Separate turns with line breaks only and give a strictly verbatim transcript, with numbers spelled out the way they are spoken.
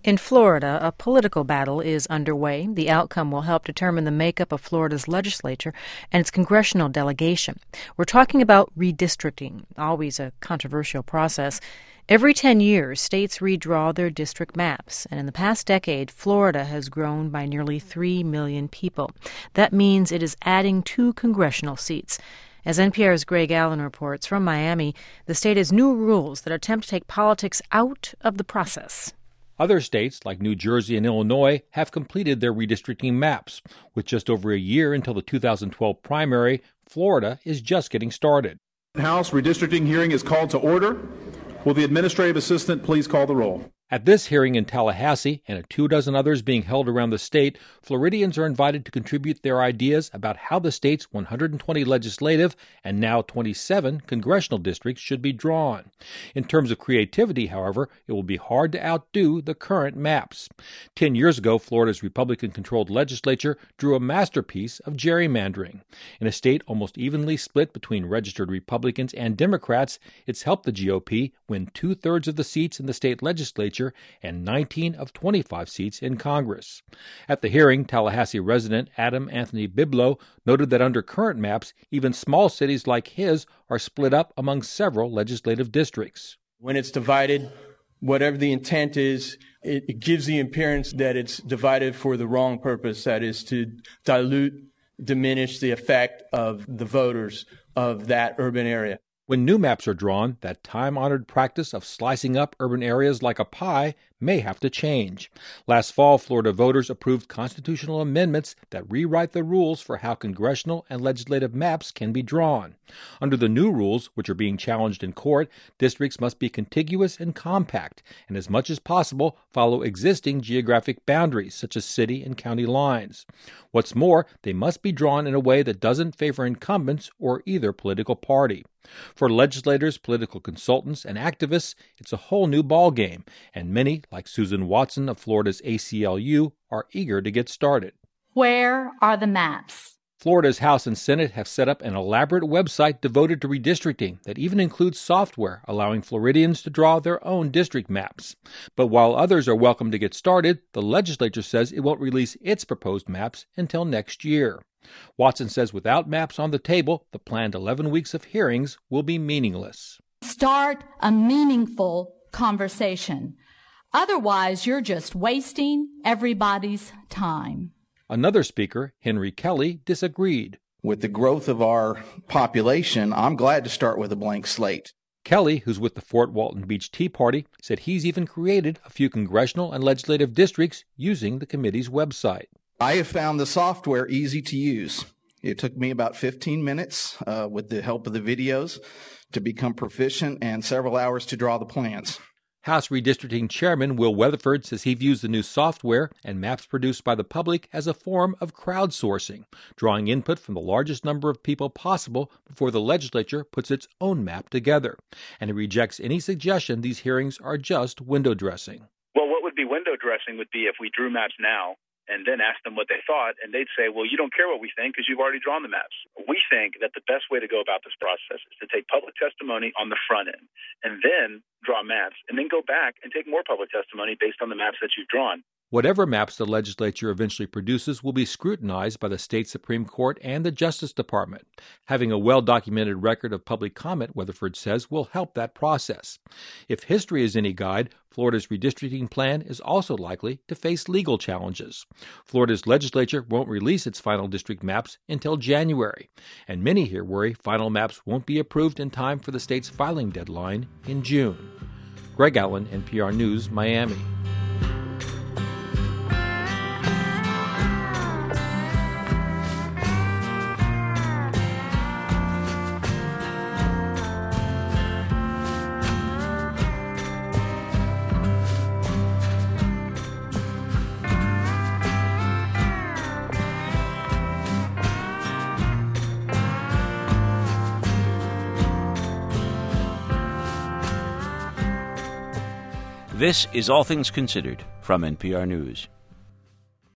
In Florida, a political battle is underway. The outcome will help determine the makeup of Florida's legislature and its congressional delegation. We're talking about redistricting, always a controversial process. Every ten years, states redraw their district maps, and in the past decade, Florida has grown by nearly three million people. That means it is adding two congressional seats. As N P R's Greg Allen reports from Miami, the state has new rules that attempt to take politics out of the process.
Other states, like New Jersey and Illinois, have completed their redistricting maps. With just over a year until the two thousand twelve primary, Florida is just getting started.
House redistricting hearing is called to order. Will the administrative assistant please call the roll?
At this hearing in Tallahassee, and at two dozen others being held around the state, Floridians are invited to contribute their ideas about how the state's one hundred twenty legislative and now twenty-seven congressional districts should be drawn. In terms of creativity, however, it will be hard to outdo the current maps. Ten years ago, Florida's Republican-controlled legislature drew a masterpiece of gerrymandering. In a state almost evenly split between registered Republicans and Democrats, it's helped the G O P win two-thirds of the seats in the state legislature and nineteen of twenty-five seats in Congress. At the hearing, Tallahassee resident Adam Anthony Biblo noted that under current maps, even small cities like his are split up among several legislative districts.
When it's divided, whatever the intent is, it, it gives the appearance that it's divided for the wrong purpose, that is to dilute, diminish the effect of the voters of that urban area.
When new maps are drawn, that time-honored practice of slicing up urban areas like a pie may have to change. Last fall, Florida voters approved constitutional amendments that rewrite the rules for how congressional and legislative maps can be drawn. Under the new rules, which are being challenged in court, districts must be contiguous and compact, and as much as possible follow existing geographic boundaries, such as city and county lines. What's more, they must be drawn in a way that doesn't favor incumbents or either political party. For legislators, political consultants, and activists, it's a whole new ballgame, and many, like Susan Watson of Florida's A C L U, are eager to get started.
Where are the maps?
Florida's House and Senate have set up an elaborate website devoted to redistricting that even includes software allowing Floridians to draw their own district maps. But while others are welcome to get started, the legislature says it won't release its proposed maps until next year. Watson says without maps on the table, the planned eleven weeks of hearings will be meaningless.
Start a meaningful conversation. Otherwise, you're just wasting everybody's time.
Another speaker, Henry Kelly, disagreed.
With the growth of our population, I'm glad to start with a blank slate.
Kelly, who's with the Fort Walton Beach Tea Party, said he's even created a few congressional and legislative districts using the committee's website.
I have found the software easy to use. It took me about fifteen minutes uh, with the help of the videos to become proficient and several hours to draw the plans.
House Redistricting Chairman Will Weatherford says he views the new software and maps produced by the public as a form of crowdsourcing, drawing input from the largest number of people possible before the legislature puts its own map together. And he rejects any suggestion these hearings are just window dressing.
Well, what would be window dressing would be if we drew maps now and then asked them what they thought, and they'd say, well, you don't care what we think because you've already drawn the maps. We think that the best way to go about this process is to take public testimony on the front end and then draw maps and then go back and take more public testimony based on the maps that you've drawn.
Whatever maps the legislature eventually produces will be scrutinized by the state Supreme Court and the Justice Department. Having a well-documented record of public comment, Weatherford says, will help that process. If history is any guide, Florida's redistricting plan is also likely to face legal challenges. Florida's legislature won't release its final district maps until January, and many here worry final maps won't be approved in time for the state's filing deadline in June. Greg Allen, N P R News, Miami.
This is All Things Considered from N P R News.